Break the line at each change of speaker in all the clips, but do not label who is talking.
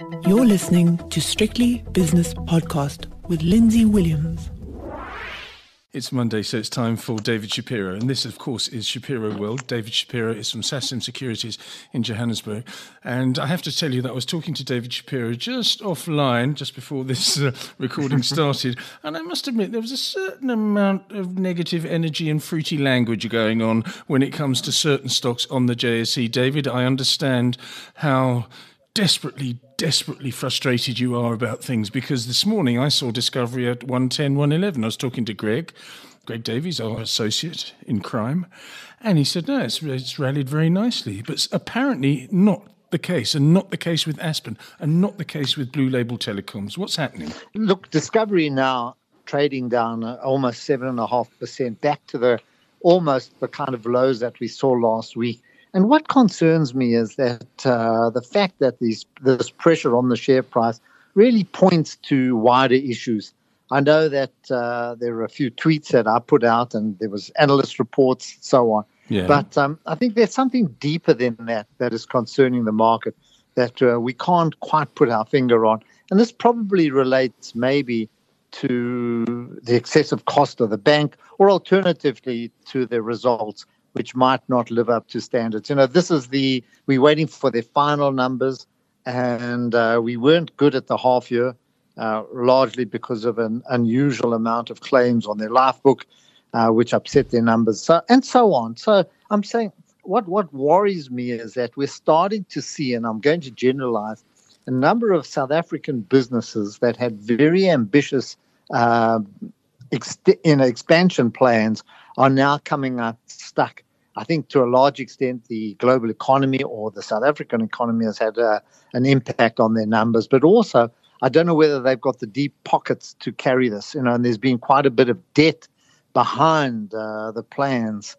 You're listening to Strictly Business Podcast with Lindsay Williams.
It's Monday, so it's time for David Shapiro. And this, of course, is Shapiro World. David Shapiro is from Sassim Securities in Johannesburg. And I have to tell you that I was talking to David Shapiro just offline, just before this recording started. And I must admit, there was a certain amount of negative energy and fruity language going on when it comes to certain stocks on the JSE. David, I understand how desperately frustrated you are about things, because this morning I saw Discovery at 110, 111. I was talking to Greg Davies, our associate in crime, and he said, no, it's rallied very nicely. But apparently not the case, and not the case with Aspen, and not the case with Blue Label Telecoms. What's happening?
Look, Discovery now trading down almost 7.5%, back to almost the kind of lows that we saw last week. And what concerns me is that the fact that this pressure on the share price really points to wider issues. I know that there are a few tweets that I put out, and there was analyst reports and so on.
Yeah.
But I think there's something deeper than that is concerning the market that we can't quite put our finger on. And this probably relates maybe to the excessive cost of the bank, or alternatively to the results, which might not live up to standards. We're waiting for their final numbers, and we weren't good at the half year, largely because of an unusual amount of claims on their life book, which upset their numbers, and so on. So I'm saying what worries me is that we're starting to see, and I'm going to generalize, a number of South African businesses that had very ambitious expansion plans are now coming up stuck. I think to a large extent the global economy or the South African economy has had an impact on their numbers, but also I don't know whether they've got the deep pockets to carry this, and there's been quite a bit of debt behind the plans,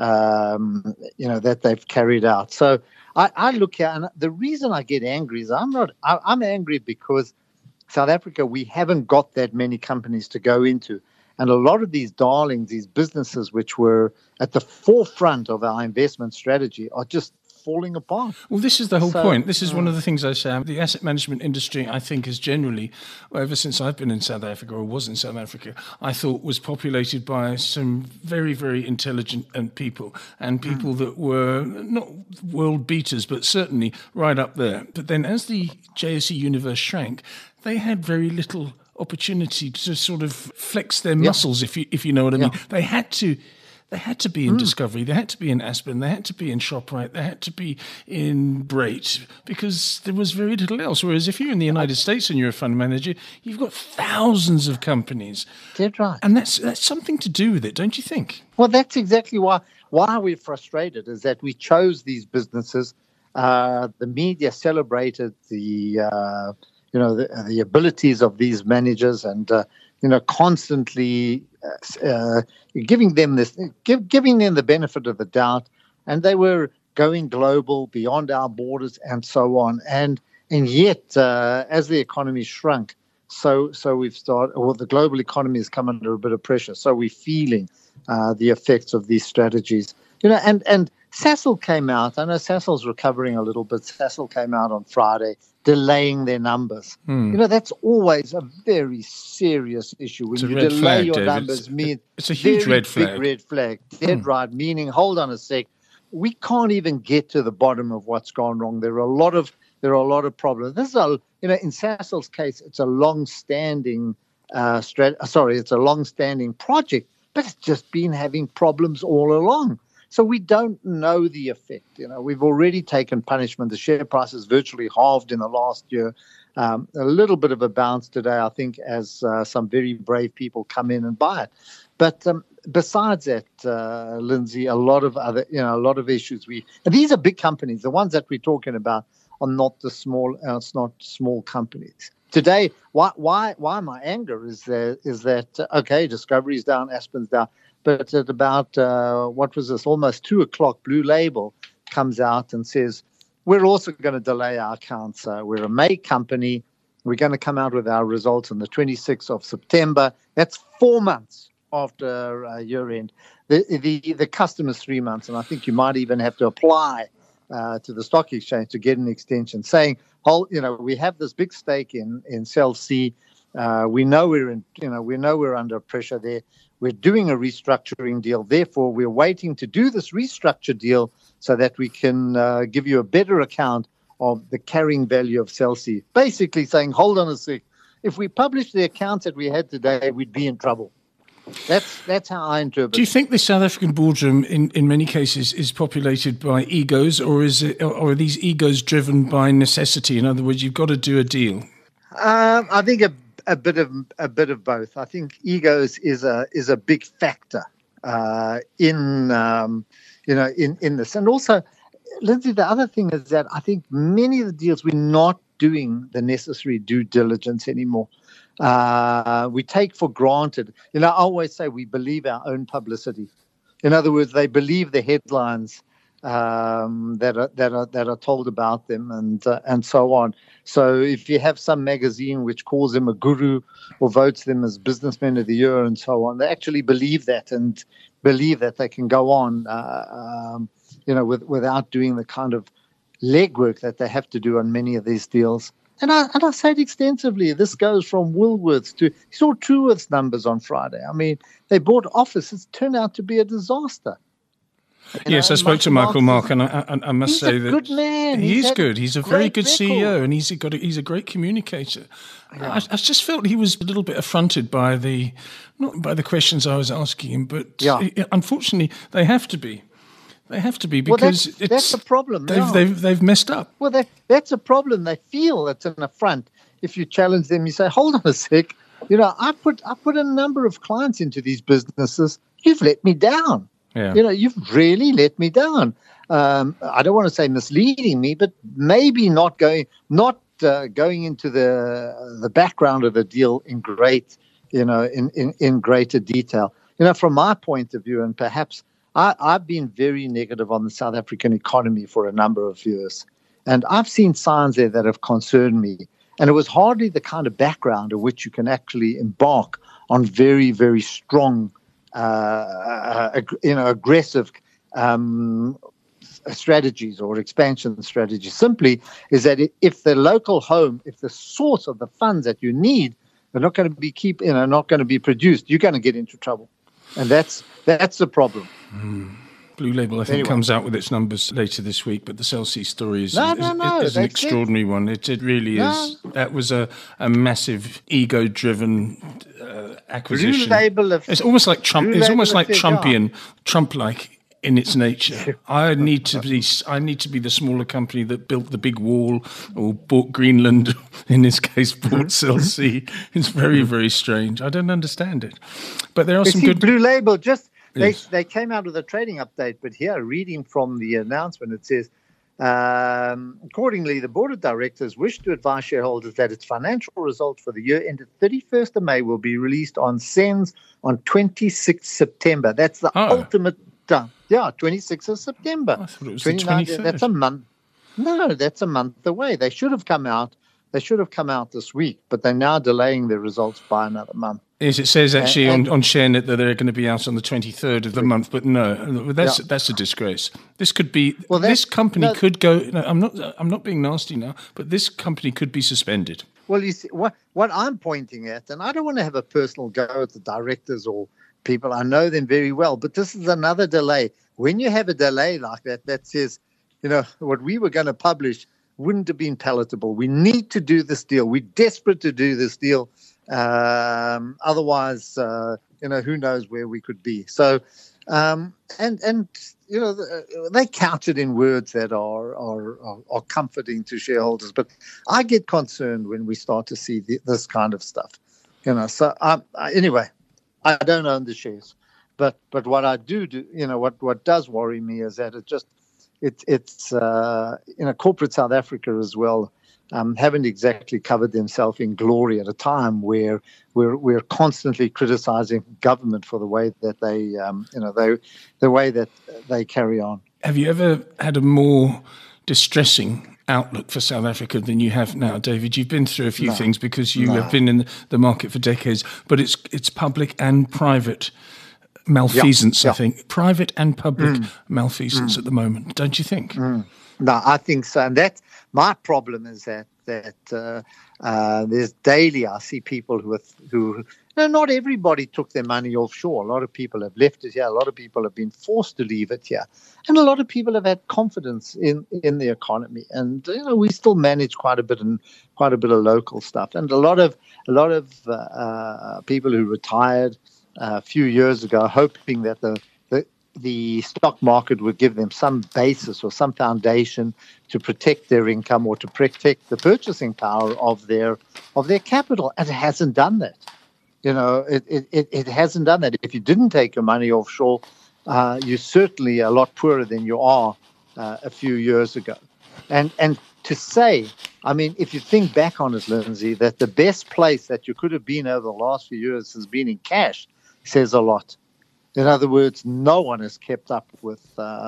that they've carried out. So I look at, and the reason I get angry is I'm angry because South Africa, we haven't got that many companies to go into. And a lot of these darlings, these businesses which were at the forefront of our investment strategy, are just falling apart.
Well, this is the whole point. This is one of the things I say. The asset management industry, I think, is generally, ever since I've been in South Africa, or was in South Africa, I thought was populated by some very, very intelligent people, and people that were not world beaters, but certainly right up there. But then as the JSE universe shrank, they had very little opportunity to sort of flex their muscles, if you know what I mean. They had to be in Discovery, they had to be in Aspen, they had to be in ShopRite, they had to be in Brait, because there was very little else. Whereas if you're in the United States and you're a fund manager, you've got thousands of companies.
Dead right.
And that's something to do with it, don't you think?
Well, that's exactly why we're frustrated, is that we chose these businesses. The media celebrated the abilities of these managers, and constantly giving them the benefit of the doubt, and they were going global beyond our borders and so on. And yet, as the economy shrunk, so we've started, or the global economy has come under a bit of pressure. So we're feeling the effects of these strategies. And Sasol came out. I know Sasol's recovering a little bit. Sasol came out on Friday, delaying their numbers. That's always a very serious issue. When you delay your numbers,
it's a huge red flag.
Big red flag. Dead right. Meaning, hold on a sec, we can't even get to the bottom of what's gone wrong. There are a lot of problems. This is in Sasol's case, it's a long-standing it's a long-standing project, but it's just been having problems all along. So we don't know the effect. We've already taken punishment. The share price has virtually halved in the last year. A little bit of a bounce today, I think, as some very brave people come in and buy it. But besides that, Lindsay, a lot of issues. And these are big companies. The ones that we're talking about are not it's not small companies. Today, why my anger is that okay, Discovery's down, Aspen's down. But at about, almost 2 o'clock, Blue Label comes out and says, we're also going to delay our accounts. We're a May company. We're going to come out with our results on the 26th of September. That's 4 months after year end. The customer's 3 months, and I think you might even have to apply to the stock exchange to get an extension, saying we have this big stake in Cell C. We know we're under pressure there. We're doing a restructuring deal. Therefore, we're waiting to do this restructure deal so that we can give you a better account of the carrying value of Cell C. Basically saying, hold on a sec. If we publish the accounts that we had today, we'd be in trouble. That's how I interpret it.
Do you think the South African boardroom, in many cases, is populated by egos, or are these egos driven by necessity? In other words, you've got to do a deal.
I think a bit of both. I think egos is a big factor in this, and also, Lindsay, the other thing is that I think many of the deals we're not doing the necessary due diligence anymore. We take for granted. I always say we believe our own publicity. In other words, they believe the headlines that are told about them, and so on. So if you have some magazine which calls them a guru or votes them as businessman of the year and so on, they actually believe that and believe that they can go on, without doing the kind of legwork that they have to do on many of these deals. And I say it extensively. This goes from Woolworths to, you saw Truworths numbers on Friday. I mean, they bought offices, turned out to be a disaster.
Yes, I spoke to Michael Mark, and I must say that
good man.
He's good. He's a very good
record.
CEO, and he's a great communicator. Yeah. I just felt he was a little bit affronted by not by the questions I was asking him, but unfortunately, they have to be. They have to be, because
that's a problem.
They've messed up.
Well, that's a problem. They feel it's an affront. If you challenge them, you say, "Hold on a sec. I put a number of clients into these businesses. You've let me down.
Yeah.
You've really let me down. I don't want to say misleading me, but maybe not going into the background of the deal in great, in greater detail. From my point of view, and perhaps." I've been very negative on the South African economy for a number of years, and I've seen signs there that have concerned me. And it was hardly the kind of background in which you can actually embark on very, very strong, aggressive strategies or expansion strategies. Simply is that if the source of the funds that you need are not going to be not going to be produced, you're going to get into trouble. And that's the problem.
Blue Label, I think, comes out with its numbers later this week, but the Cell C story is an extraordinary one. It really is. That was a massive ego-driven acquisition.
Blue Label
it's almost like Trump. It's almost like Trump-like in its nature. I need to be the smaller company that built the big wall or bought Greenland. In this case, bought Cell C. It's very, very strange. I don't understand it, but there are some good.
Blue Label They came out with a trading update, but here, reading from the announcement, it says, accordingly, the board of directors wish to advise shareholders that its financial results for the year ended 31st of May will be released on SENS on 26th September. That's the ultimate time. Yeah, 26th of September.
I thought it was the 23rd.
That's a month. No, that's a month away. They should have come out. This week, but they're now delaying their results by another month.
Yes, it says actually on ShareNet that they're going to be out on the 23rd of the month, but no, that's a disgrace. This could be this company could go. No, I'm not being nasty now, but this company could be suspended.
Well, you see, what I'm pointing at, and I don't want to have a personal go at the directors or people. I know them very well, but this is another delay. When you have a delay like that says, what we were going to publish wouldn't have been palatable. We need to do this deal. We're desperate to do this deal. Otherwise, who knows where we could be. So, they couch it in words that are comforting to shareholders. But I get concerned when we start to see this kind of stuff. So anyway, I don't own the shares, but what I do, what does worry me is that it's corporate South Africa as well haven't exactly covered themselves in glory at a time where we're constantly criticizing government for the way that they carry on.
Have you ever had a more distressing outlook for South Africa than you have now, David? You've been through a few things because you have been in the market for decades, but it's public and private malfeasance, I think. Private and public malfeasance at the moment, don't you think?
No, I think so. And My problem is that there's daily I see people who not everybody took their money offshore. A lot of people have left it here. A lot of people have been forced to leave it here, and a lot of people have had confidence in the economy. And we still manage quite a bit of local stuff, and a lot of people who retired a few years ago, hoping that the stock market would give them some basis or some foundation to protect their income or to protect the purchasing power of their capital, and it hasn't done that. It hasn't done that. If you didn't take your money offshore, you're certainly a lot poorer than you are a few years ago. And to say, I mean, if you think back on it, Lindsay, that the best place that you could have been over the last few years has been in cash, says a lot. In other words, no one has kept up with,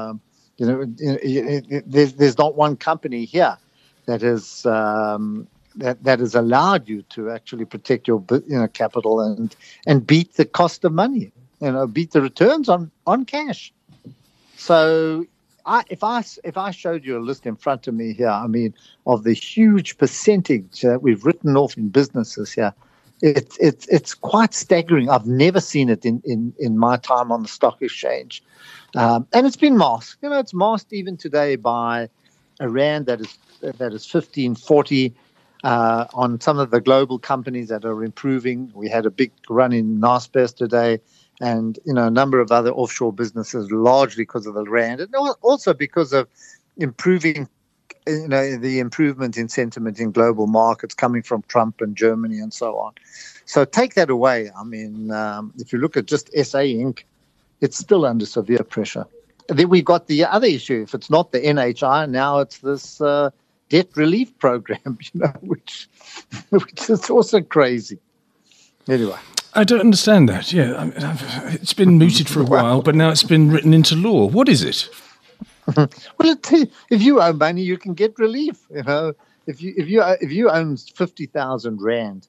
there's not one company here that has that has allowed you to actually protect your capital and beat the cost of money, beat the returns on cash. So if I showed you a list in front of me here, I mean, of the huge percentage that we've written off in businesses here, it's quite staggering. I've never seen it in my time on the stock exchange, and it's been masked. It's masked even today by a rand that is 15.40 on some of the global companies that are improving. We had a big run in Naspers today, and a number of other offshore businesses, largely because of the rand, and also because of improving. The improvement in sentiment in global markets coming from Trump and Germany and so on. So take that away. I mean, if you look at just SA Inc., it's still under severe pressure. And then we've got the other issue. If it's not the NHI, now it's this debt relief program, which is also crazy. Anyway.
I don't understand that. Yeah, it's been mooted for a while, but now it's been written into law. What is it?
Well, if you owe money, you can get relief. If you own 50,000 rand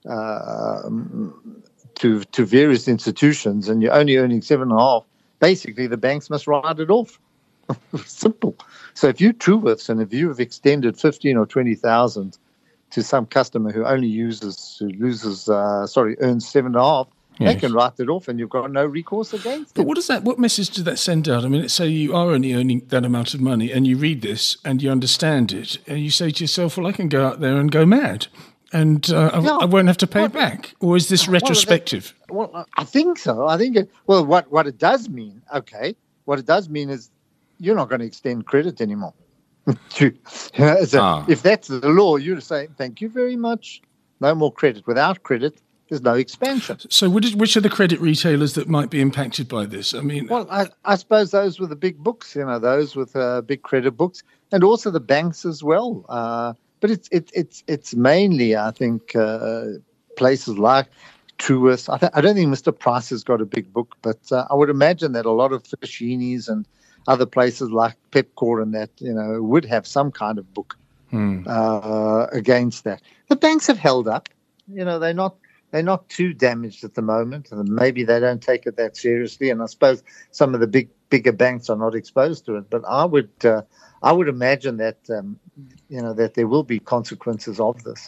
to various institutions, and you're only earning 7.5, basically the banks must write it off. Simple. So if you Truworths and if you have extended 15 or 20,000 to some customer who only earns 7.5. Yes. They can write it off, and you've got no recourse against them.
But what message does that send out? I mean, let's say you are only earning that amount of money, and you read this and you understand it, and you say to yourself, "Well, I can go out there and go mad, and I won't have to pay back." Or is this retrospective?
I think so. I think what it does mean, what it does mean is you're not going to extend credit anymore. If that's the law, you're saying, "Thank you very much, no more credit." Without credit, there's no expansion.
So which are the credit retailers that might be impacted by this? I mean,
I suppose those with the big books, those with big credit books, and also the banks as well. But it's mainly, I think, places like Truworths. I don't think Mr. Price has got a big book, but I would imagine that a lot of Fishini's and other places like Pepkor and that, would have some kind of book against that. The banks have held up. They're not too damaged at the moment, and maybe they don't take it that seriously. And I suppose some of the bigger banks are not exposed to it. But I would imagine that that there will be consequences of this.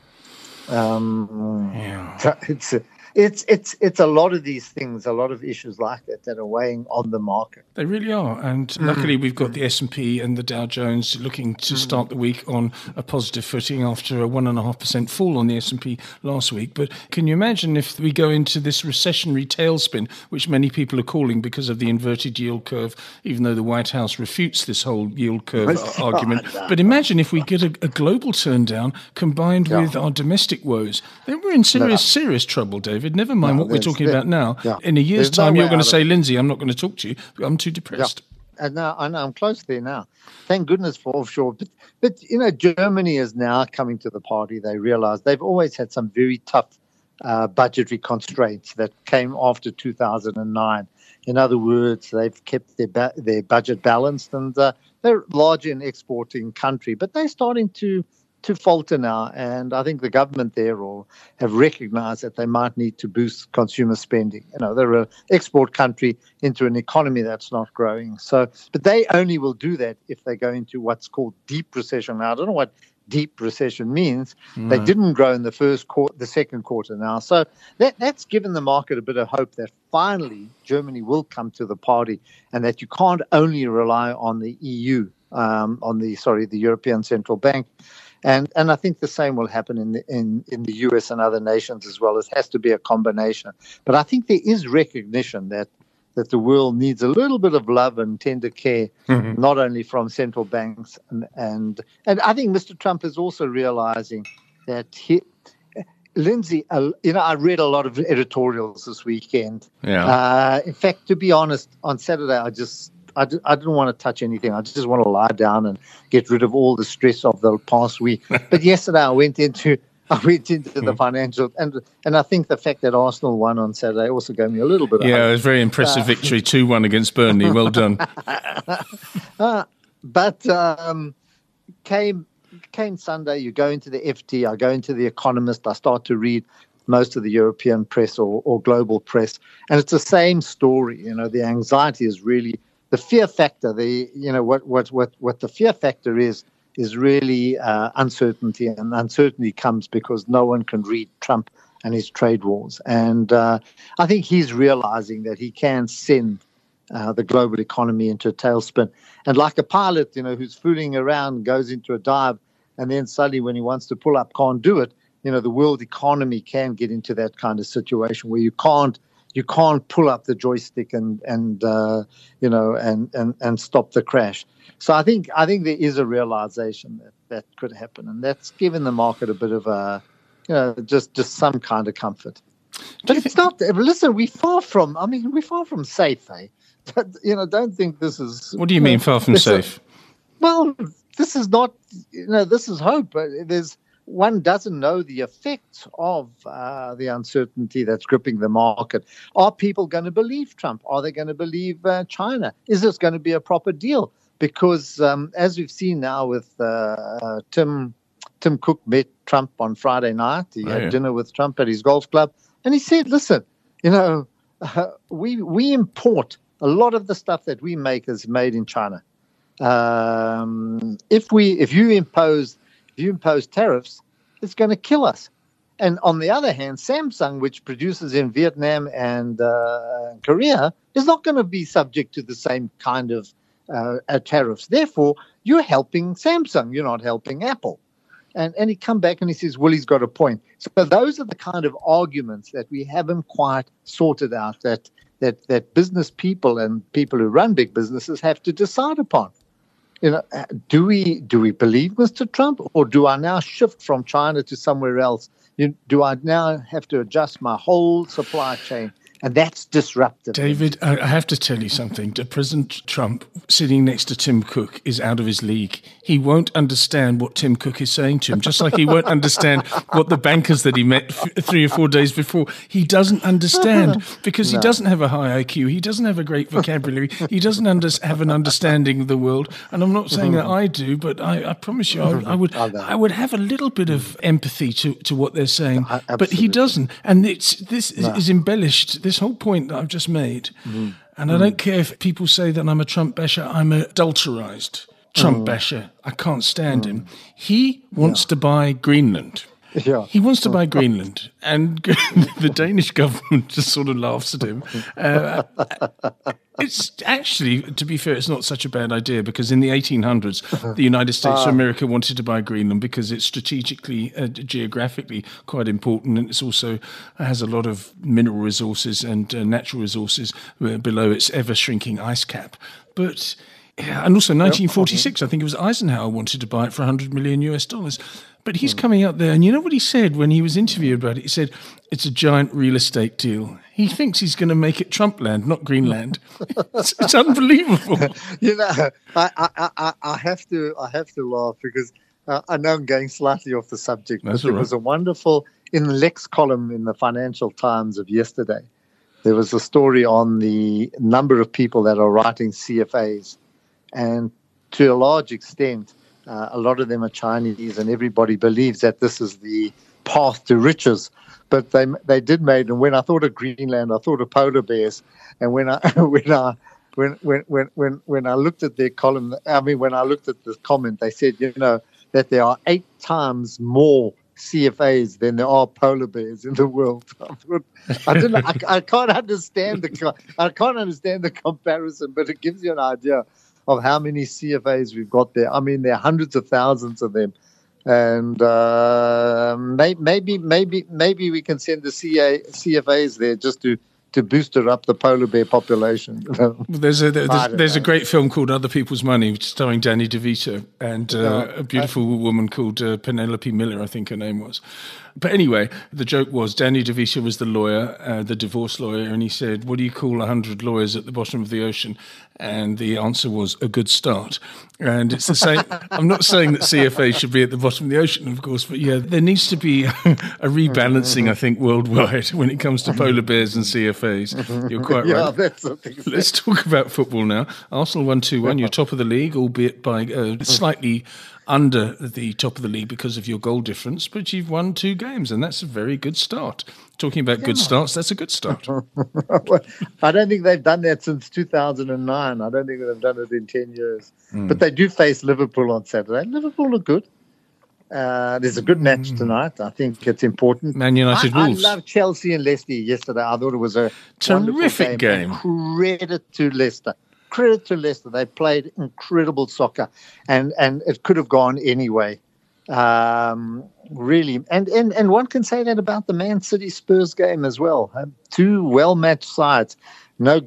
It's a lot of these things, a lot of issues like that are weighing on the market.
They really are. And luckily we've got the S&P and the Dow Jones looking to start the week on a positive footing after a 1.5% fall on the S&P last week. But can you imagine if we go into this recessionary tailspin, which many people are calling because of the inverted yield curve, even though the White House refutes this whole yield curve argument. But imagine if we get a global turndown combined with our domestic woes. Then we're in serious trouble, David. Never mind what we're talking about now. Yeah. In a year's time, you're going to say, Lindsay, I'm not going to talk to you. I'm too depressed.
Yeah. And now I know I'm close there now. Thank goodness for offshore. But Germany is now coming to the party. They realize they've always had some very tough budgetary constraints that came after 2009. In other words, they've kept their budget balanced, and they're largely an exporting country. But they're starting to to falter now, and I think the government there have recognized that they might need to boost consumer spending. They're an export country into an economy that's not growing. So, but they only will do that if they go into what's called deep recession. Now, I don't know what deep recession means.
No.
They didn't grow in the second quarter now. So that's given the market a bit of hope that finally Germany will come to the party, and that you can't only rely on the EU, the European Central Bank. And I think the same will happen in the US and other nations as well. It has to be a combination. But I think there is recognition that the world needs a little bit of love and tender care, not only from central banks. And I think Mr. Trump is also realizing that Lindsay, I read a lot of editorials this weekend.
Yeah.
In fact, to be honest, on Saturday, I didn't want to touch anything. I just want to lie down and get rid of all the stress of the past week. But yesterday I went into the financial, and I think the fact that Arsenal won on Saturday also gave me a little bit of hope.
It was a very impressive victory, 2-1 against Burnley. Well done.
But came Sunday, you go into the FT, I go into The Economist, I start to read most of the European press or global press, and it's the same story. The anxiety is really the fear factor. What the fear factor is really uncertainty, and uncertainty comes because no one can read Trump and his trade wars. And I think he's realizing that he can send the global economy into a tailspin. And like a pilot, who's fooling around, goes into a dive, and then suddenly when he wants to pull up, can't do it. The world economy can get into that kind of situation where you can't pull up the joystick and stop the crash. So I think there is a realization that could happen, and that's given the market a bit of just some kind of comfort. But it's not. Listen, we're far from safe, eh? Don't think this is.
What do you mean far from safe?
Well, this is not. This is hope. One doesn't know the effects of the uncertainty that's gripping the market. Are people going to believe Trump? Are they going to believe China? Is this going to be a proper deal? Because as we've seen now with Tim Cook met Trump on Friday night. He had dinner with Trump at his golf club. And he said, listen, we import a lot of the stuff that we make is made in China. If you impose tariffs, it's going to kill us. And on the other hand, Samsung, which produces in Vietnam and Korea, is not going to be subject to the same kind of tariffs. Therefore, you're helping Samsung. You're not helping Apple. And he come back and he says, well, he's got a point. So those are the kind of arguments that we haven't quite sorted out that business people and people who run big businesses have to decide upon. Do we believe Mr. Trump, or do I now shift from China to somewhere else? Do I now have to adjust my whole supply chain? And that's disruptive.
David, I have to tell you something. President Trump sitting next to Tim Cook is out of his league. He won't understand what Tim Cook is saying to him, just like he won't understand what the bankers that he met 3 or 4 days before. He doesn't understand because he doesn't have a high IQ. He doesn't have a great vocabulary. He doesn't have an understanding of the world. And I'm not saying that I do, but I promise you I would have a little bit of empathy to what they're saying. But he doesn't. And this is embellished. This whole point that I've just made, and I don't care if people say that I'm a Trump basher, I'm an adulterized Trump basher. I can't stand him. He wants to buy Greenland.
Yeah.
He wants to buy Greenland, and the Danish government just sort of laughs at him. It's actually, to be fair, it's not such a bad idea, because in the 1800s, the United States of America wanted to buy Greenland because it's strategically, geographically quite important, and it's also has a lot of mineral resources and natural resources below its ever-shrinking ice cap. But and also 1946, I think it was Eisenhower wanted to buy it for $100 million US. But he's coming out there, and you know what he said when he was interviewed about it? He said, it's a giant real estate deal. He thinks he's going to make it Trump land, not Greenland. It's unbelievable.
I have to laugh because I know I'm going slightly off the subject. But there was a wonderful, in the Lex column in the Financial Times of yesterday, there was a story on the number of people that are writing CFAs. And to a large extent, A lot of them are Chinese, and everybody believes that this is the path to riches. But they did made, and when I thought of Greenland, I thought of polar bears. And when I looked at their column, when I looked at the comment, they said, that there are 8 times more CFAs than there are polar bears in the world. I can't understand the comparison, but it gives you an idea of how many CFAs we've got there. I mean, there are hundreds of thousands of them, and maybe we can send the CFAs there just to booster up the polar bear population.
There's a great film called Other People's Money, starring Danny DeVito and a beautiful woman called Penelope Miller, I think her name was. But anyway, the joke was Danny DeVito was the lawyer, the divorce lawyer, and he said, "What do you call 100 lawyers at the bottom of the ocean?" And the answer was a good start. And it's the same. I'm not saying that CFA should be at the bottom of the ocean, of course, but yeah, there needs to be a rebalancing, I think, worldwide when it comes to polar bears and CFAs. You're quite right.
That's something.
Let's talk about football now. Arsenal won 2-1. You're top of the league, albeit by slightly under the top of the league because of your goal difference, but you've won 2 games, and that's a very good start. Talking about good starts, that's a good start.
I don't think they've done that since 2009. I don't think they've done it in 10 years. But they do face Liverpool on Saturday. Liverpool are good. There's a good match tonight. I think it's important.
Man United Wolves.
I love Chelsea and Leicester yesterday. I thought it was a
terrific game.
Credit to Leicester. They played incredible soccer, and it could have gone anyway. Really, and one can say that about the Man City Spurs game as well. 2 well-matched sides, no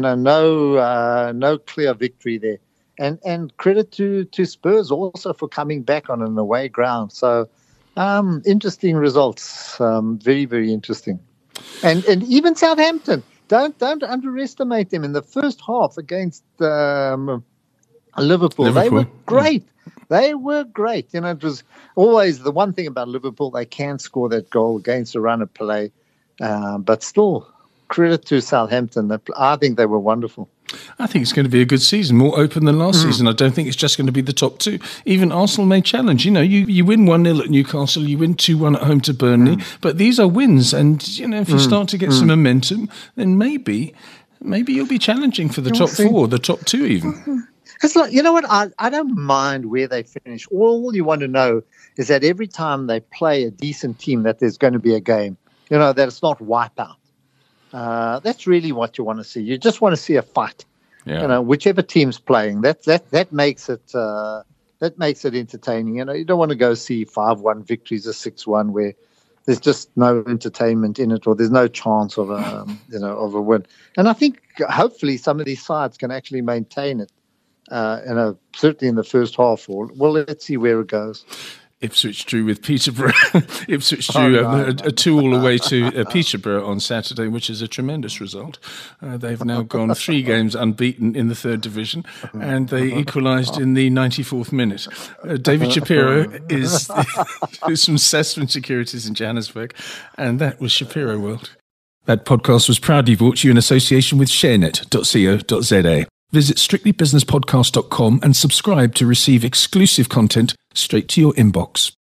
clear victory there, and credit to Spurs also for coming back on an away ground. So, interesting results, very, very interesting, and even Southampton. Don't underestimate them in the first half against Liverpool. They were great. They were great. It was always the one thing about Liverpool, they can score that goal against a run of play. But still, credit to Southampton. I think they were wonderful.
I think it's going to be a good season, more open than last season. I don't think it's just going to be the top 2. Even Arsenal may challenge. You win 1-0 at Newcastle, you win 2-1 at home to Burnley, but these are wins. And, if you start to get some momentum, then maybe you'll be challenging for the top 4, the top 2 even.
It's like, you know what? I don't mind where they finish. All you want to know is that every time they play a decent team, that there's going to be a game. That it's not wipeout. That's really what you want to see. You just want to see a fight. Yeah. Whichever team's playing, that makes it entertaining. You don't want to go see 5-1 victories or 6-1 where there's just no entertainment in it, or there's no chance of a win. And I think hopefully some of these sides can actually maintain it. Certainly in the first half. Well, let's see where it goes.
Ipswich drew with Peterborough. Ipswich drew a 2-2 away to Peterborough on Saturday, which is a tremendous result. They've now gone 3 games unbeaten in the 3rd division, and they equalised in the 94th minute. David Shapiro is from Sasfin Securities in Johannesburg, and that was Shapiro World. That podcast was proudly brought to you in association with sharenet.co.za. Visit strictlybusinesspodcast.com and subscribe to receive exclusive content straight to your inbox.